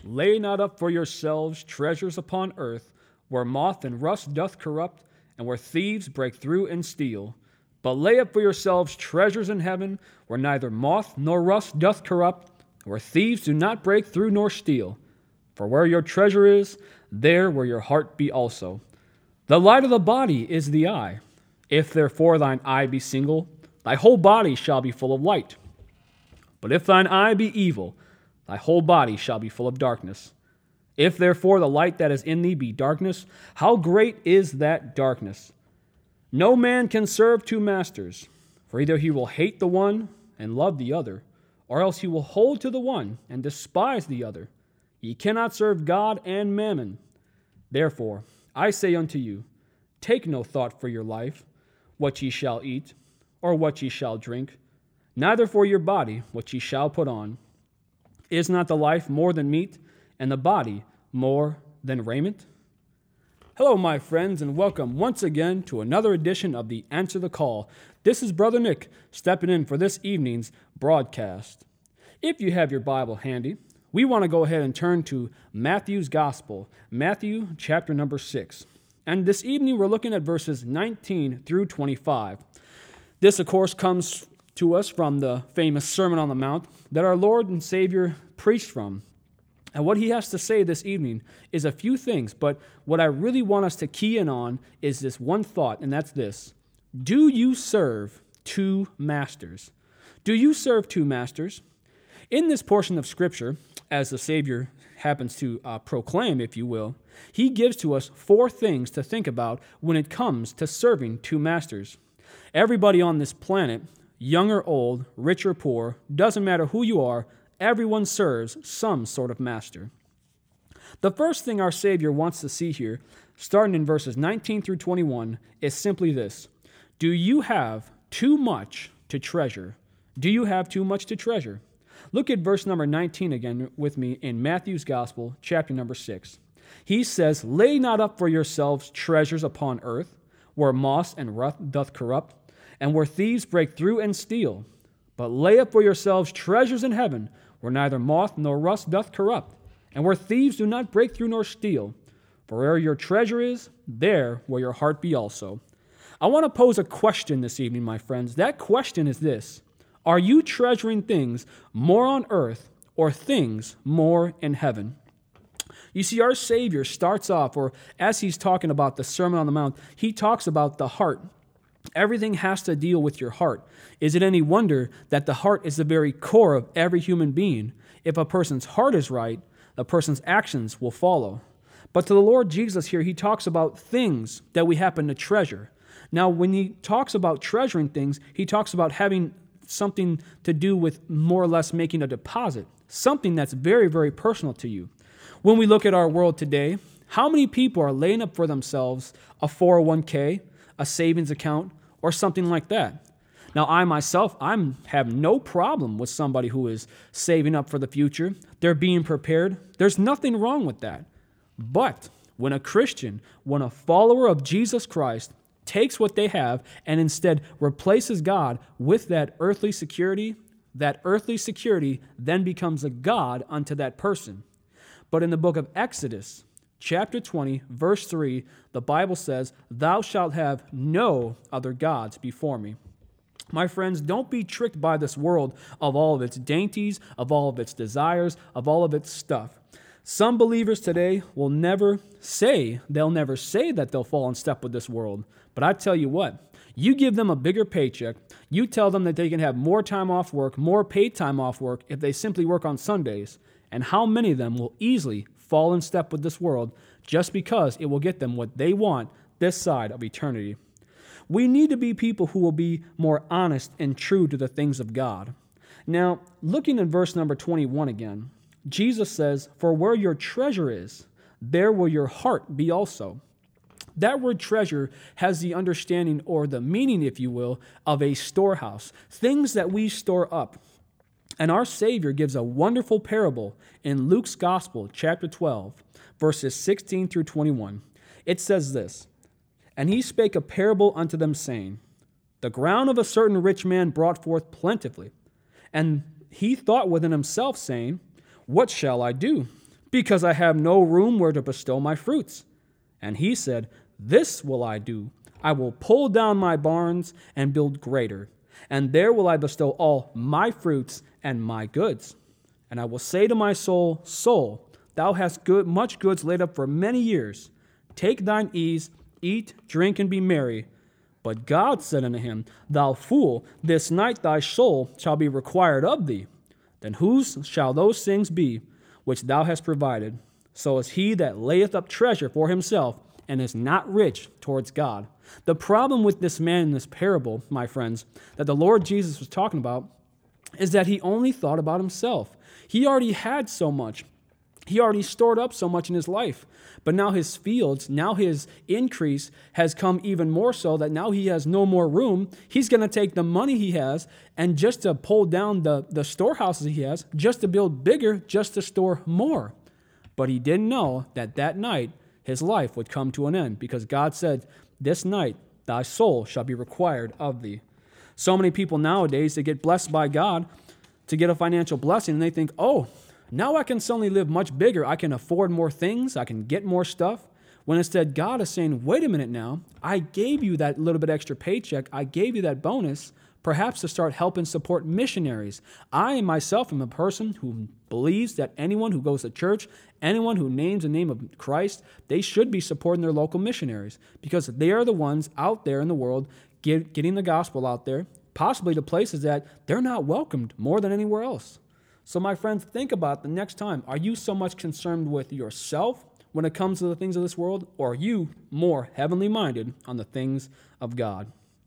Lay not up for yourselves treasures upon earth, where moth and rust doth corrupt, and where thieves break through and steal. But lay up for yourselves treasures in heaven, where neither moth nor rust doth corrupt, where thieves do not break through nor steal. For where your treasure is, there will your heart be also. The light of the body is the eye. If therefore thine eye be single, thy whole body shall be full of light. But if thine eye be evil, thy whole body shall be full of darkness. If therefore the light that is in thee be darkness, how great is that darkness? No man can serve two masters, for either he will hate the one and love the other, or else he will hold to the one and despise the other. Ye cannot serve God and mammon. Therefore, I say unto you, take no thought for your life, what ye shall eat, or what ye shall drink, neither for your body what ye shall put on. Is not the life more than meat, and the body more than raiment? Hello, my friends, and welcome once again to another edition of the Answer the Call. This is Brother Nick stepping in for this evening's broadcast. If you have your Bible handy, we want to go ahead and turn to Matthew's Gospel, Matthew chapter number 6. And this evening we're looking at verses 19 through 25. This, of course, comes to us from the famous Sermon on the Mount that our Lord and Savior preached from. And what he has to say this evening is a few things, but what I really want us to key in on is this one thought, and that's this. Do you serve two masters? Do you serve two masters? In this portion of Scripture, as the Savior happens to proclaim, if you will, he gives to us four things to think about when it comes to serving two masters. Everybody on this planet, young or old, rich or poor, doesn't matter who you are, everyone serves some sort of master. The first thing our Savior wants to see here, starting in verses 19 through 21, is simply this. Do you have too much to treasure? Do you have too much to treasure? Look at verse number 19 again with me in Matthew's Gospel, chapter number 6. He says, Lay not up for yourselves treasures upon earth, where moss and rust doth corrupt, and where thieves break through and steal. But lay up for yourselves treasures in heaven, where neither moth nor rust doth corrupt, and where thieves do not break through nor steal. For where your treasure is, there will your heart be also. I want to pose a question this evening, my friends. That question is this. Are you treasuring things more on earth or things more in heaven? You see, our Savior starts off, or as he's talking about the Sermon on the Mount, he talks about the heart. Everything has to deal with your heart. Is it any wonder that the heart is the very core of every human being? If a person's heart is right, a person's actions will follow. But to the Lord Jesus here, he talks about things that we happen to treasure. Now, when he talks about treasuring things, he talks about having something to do with more or less making a deposit, something that's very, very personal to you. When we look at our world today, how many people are laying up for themselves a 401k, a savings account, or something like that? Now, I myself, have no problem with somebody who is saving up for the future. They're being prepared. There's nothing wrong with that. But when a Christian, when a follower of Jesus Christ takes what they have and instead replaces God with that earthly security then becomes a god unto that person. But in the book of Exodus, chapter 20, verse 3, the Bible says, Thou shalt have no other gods before me. My friends, don't be tricked by this world of all of its dainties, of all of its desires, of all of its stuff. Some believers today will never say that they'll fall in step with this world. But I tell you what, you give them a bigger paycheck, you tell them that they can have more time off work, more paid time off work if they simply work on Sundays. And how many of them will easily fall in step with this world just because it will get them what they want this side of eternity? We need to be people who will be more honest and true to the things of God. Now, looking at verse number 21 again, Jesus says, For where your treasure is, there will your heart be also. That word treasure has the understanding or the meaning, if you will, of a storehouse, things that we store up. And our Savior gives a wonderful parable in Luke's Gospel, chapter 12, verses 16 through 21. It says this, And he spake a parable unto them, saying, The ground of a certain rich man brought forth plentifully. And he thought within himself, saying, What shall I do? because I have no room where to bestow my fruits. And he said, This will I do. I will pull down my barns and build greater, and there will I bestow all my fruits and my goods. And I will say to my soul, Soul, thou hast much goods laid up for many years. Take thine ease, eat, drink, and be merry. But God said unto him, Thou fool, this night thy soul shall be required of thee. Then whose shall those things be which thou hast provided? So is he that layeth up treasure for himself and is not rich towards God. The problem with this man in this parable, my friends, that the Lord Jesus was talking about, is that he only thought about himself. He already had so much. He already stored up so much in his life. But now his fields, now his increase has come even more so that now he has no more room. He's going to take the money he has and just to pull down the storehouses he has, just to build bigger, just to store more. But he didn't know that that night his life would come to an end because God said, This night thy soul shall be required of thee. So many people nowadays, they get blessed by God to get a financial blessing, and they think, oh, now I can suddenly live much bigger. I can afford more things. I can get more stuff. When instead God is saying, wait a minute now, I gave you that little bit extra paycheck. I gave you that bonus, perhaps to start helping support missionaries. I myself am a person who believes that anyone who goes to church, anyone who names the name of Christ, they should be supporting their local missionaries because they are the ones out there in the world getting the gospel out there, possibly to places that they're not welcomed more than anywhere else. So my friends, think about the next time. Are you so much concerned with yourself when it comes to the things of this world, or are you more heavenly minded on the things of God?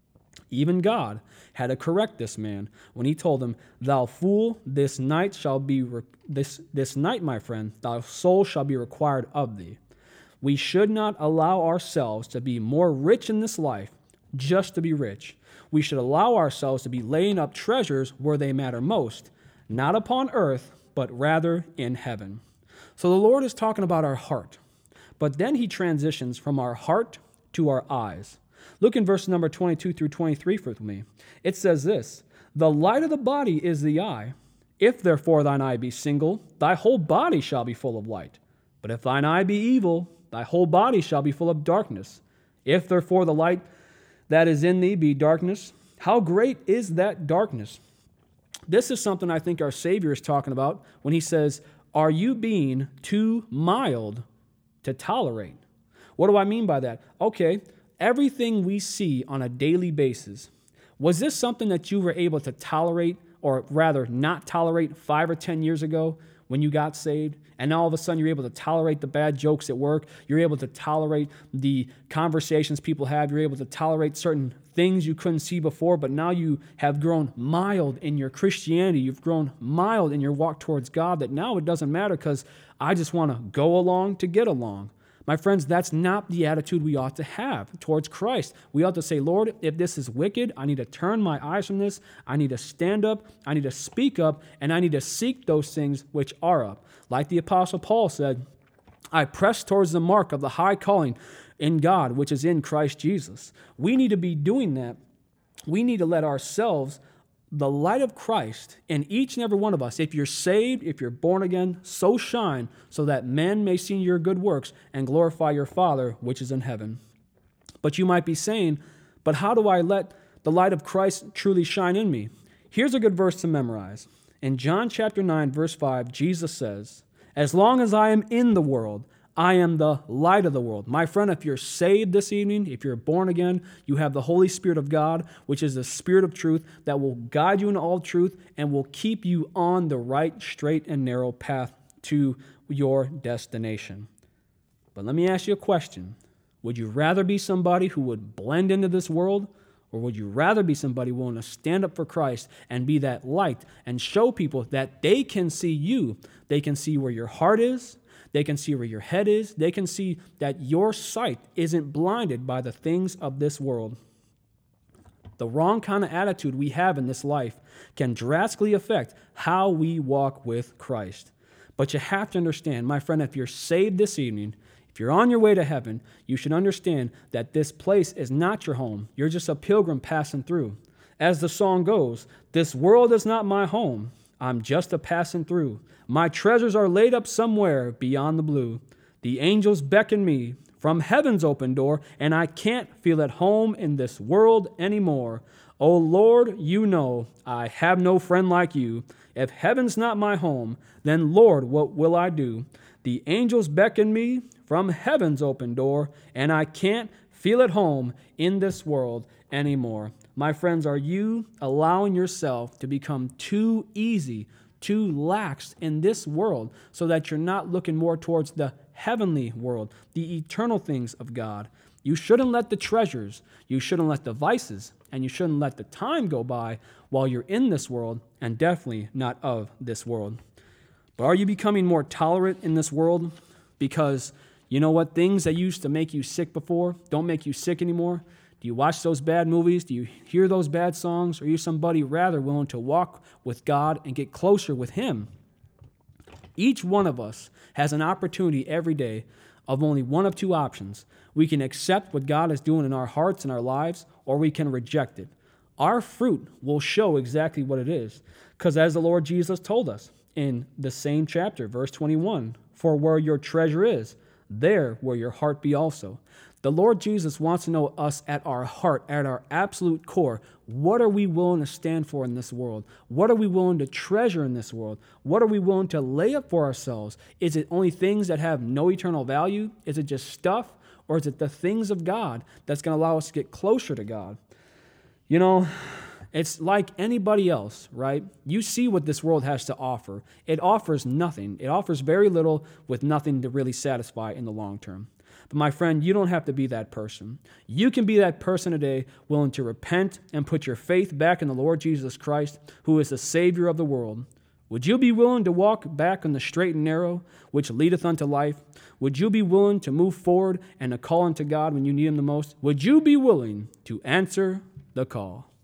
Even God had to correct this man when he told him, Thou fool, this night shall be this night, my friend, thy soul shall be required of thee. We should not allow ourselves to be more rich in this life just to be rich. We should allow ourselves to be laying up treasures where they matter most, not upon earth, but rather in heaven. So the Lord is talking about our heart, but then he transitions from our heart to our eyes. Look in verse number 22 through 23 with me. It says this, The light of the body is the eye. If therefore thine eye be single, thy whole body shall be full of light. But if thine eye be evil, thy whole body shall be full of darkness. If therefore the light that is in thee be darkness, how great is that darkness? This is something I think our Savior is talking about when he says, Are you being too mild to tolerate? What do I mean by that? Okay, everything we see on a daily basis, was this something that you were able to tolerate, or rather not tolerate 5 or 10 years ago when you got saved? And now all of a sudden you're able to tolerate the bad jokes at work. You're able to tolerate the conversations people have. You're able to tolerate certain things you couldn't see before, but now you have grown mild in your Christianity. You've grown mild in your walk towards God, that now it doesn't matter because I just want to go along to get along. My friends, that's not the attitude we ought to have towards Christ. We ought to say, Lord, if this is wicked, I need to turn my eyes from this. I need to stand up. I need to speak up. And I need to seek those things which are up. Like the Apostle Paul said, I press towards the mark of the high calling in God, which is in Christ Jesus. We need to be doing that. We need to let ourselves, the light of Christ in each and every one of us, if you're saved, if you're born again, so shine so that men may see your good works and glorify your Father which is in heaven. But you might be saying, but how do I let the light of Christ truly shine in me? Here's a good verse to memorize. In John chapter 9, verse 5, Jesus says, As long as I am in the world, I am the light of the world. My friend, if you're saved this evening, if you're born again, you have the Holy Spirit of God, which is the Spirit of truth that will guide you into all truth and will keep you on the right, straight, and narrow path to your destination. But let me ask you a question. Would you rather be somebody who would blend into this world, or would you rather be somebody willing to stand up for Christ and be that light and show people that they can see you? They can see where your heart is. They can see where your head is. They can see that your sight isn't blinded by the things of this world. The wrong kind of attitude we have in this life can drastically affect how we walk with Christ. But you have to understand, my friend, if you're saved this evening, if you're on your way to heaven, you should understand that this place is not your home. You're just a pilgrim passing through. As the song goes, this world is not my home. I'm just a passing through. My treasures are laid up somewhere beyond the blue. The angels beckon me from heaven's open door, and I can't feel at home in this world anymore. Oh Lord, you know I have no friend like you. If heaven's not my home, then Lord, what will I do? The angels beckon me from heaven's open door, and I can't feel at home in this world anymore. My friends, are you allowing yourself to become too easy, too lax in this world so that you're not looking more towards the heavenly world, the eternal things of God? You shouldn't let the treasures, you shouldn't let the vices, and you shouldn't let the time go by while you're in this world, and definitely not of this world. But are you becoming more tolerant in this world? Because you know what? Things that used to make you sick before don't make you sick anymore. Do you watch those bad movies? Do you hear those bad songs? Or are you somebody rather willing to walk with God and get closer with Him? Each one of us has an opportunity every day of only one of two options. We can accept what God is doing in our hearts and our lives, or we can reject it. Our fruit will show exactly what it is. Because as the Lord Jesus told us in the same chapter, verse 21, for where your treasure is, there will your heart be also. The Lord Jesus wants to know us at our heart, at our absolute core. What are we willing to stand for in this world? What are we willing to treasure in this world? What are we willing to lay up for ourselves? Is it only things that have no eternal value? Is it just stuff? Or is it the things of God that's going to allow us to get closer to God? You know, it's like anybody else, right? You see what this world has to offer. It offers nothing. It offers very little with nothing to really satisfy in the long term. But my friend, you don't have to be that person. You can be that person today willing to repent and put your faith back in the Lord Jesus Christ, who is the Savior of the world. Would you be willing to walk back on the straight and narrow, which leadeth unto life? Would you be willing to move forward and to call unto God when you need Him the most? Would you be willing to answer the call?